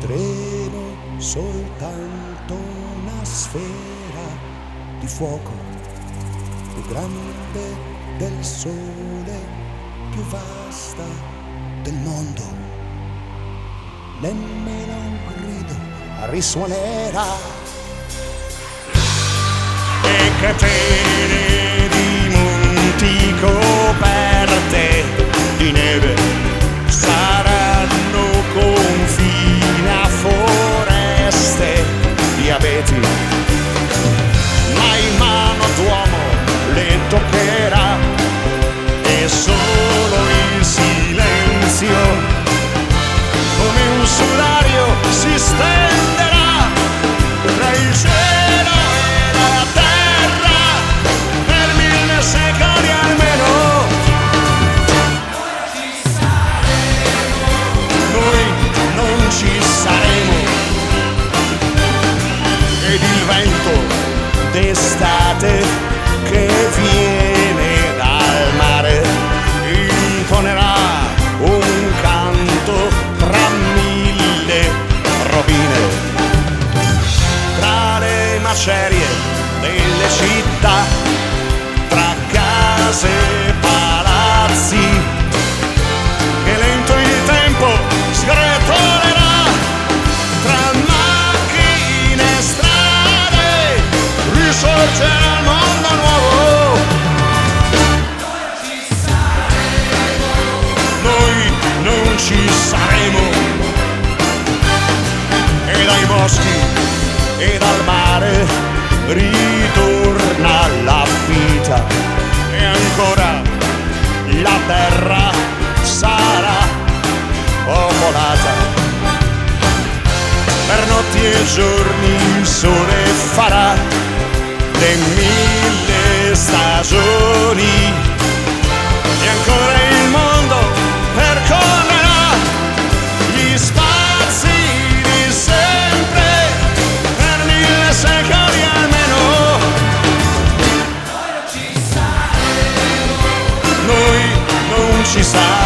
vedremo soltanto una sfera di fuoco più grande del sole, più vasta del mondo. Nemmeno un grido risuonerà. E catene di monti coperte di neve saranno confine a foreste di abeti, mai mano d'uomo le toccherà, e solo il silenzio come un sudario si stenderà tra il cielo e la terra per 1000 secoli almeno. Noi non ci saremo, ed il vento d'estate che viene dal mare intonerà un canto tra 1000 robine, tra le macerie delle città, tra case e palazzi, che lento il tempo sgretolerà, tra macchine e strade risorgerà il mondo nuovo. Noi non ci saremo, e dai boschi e dal mare ritorna la vita, e ancora la terra sarà popolata. Per notti e giorni il sole farà le 1000 stagioni, e ancora il mondo percorrerà gli spazi di sempre per 1000 secoli almeno. Noi non ci saremo.